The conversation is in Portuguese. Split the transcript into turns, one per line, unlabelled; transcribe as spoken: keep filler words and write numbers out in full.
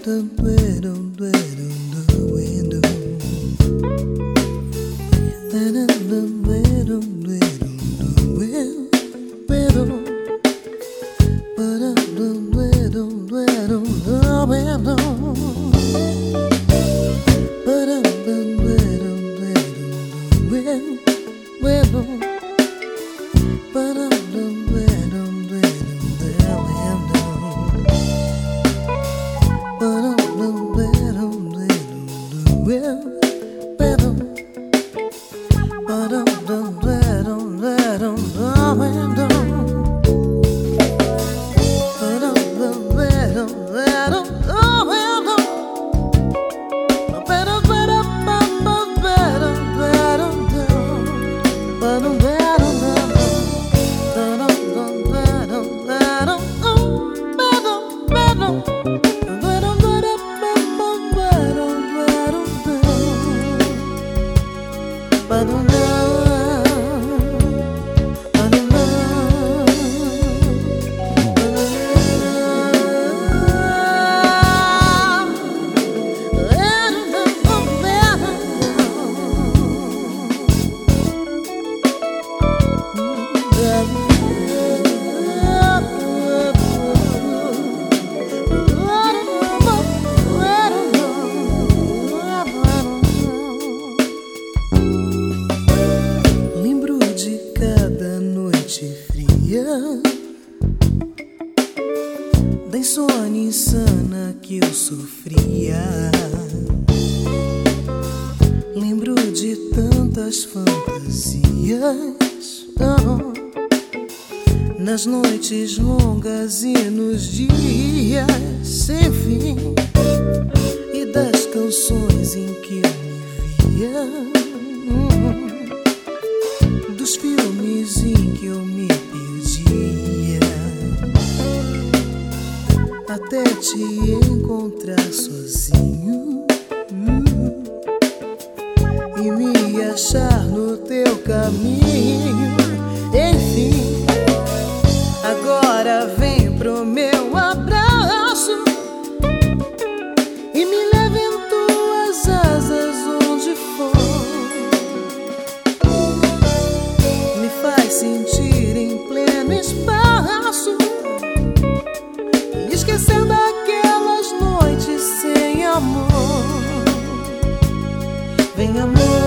Da insônia insana que eu sofria. Lembro de tantas fantasias, oh, nas noites longas e nos dias sem fim, e das canções em que eu me via, hum, dos filmes em que eu me perdia, até te encontrar sozinho, hum, e me achar no teu caminho. Enfim, agora vem pro meu abraço e me leva em tuas asas onde for. Me faz sentir em pleno espaço, esquecendo aquelas noites sem amor. Vem, amor.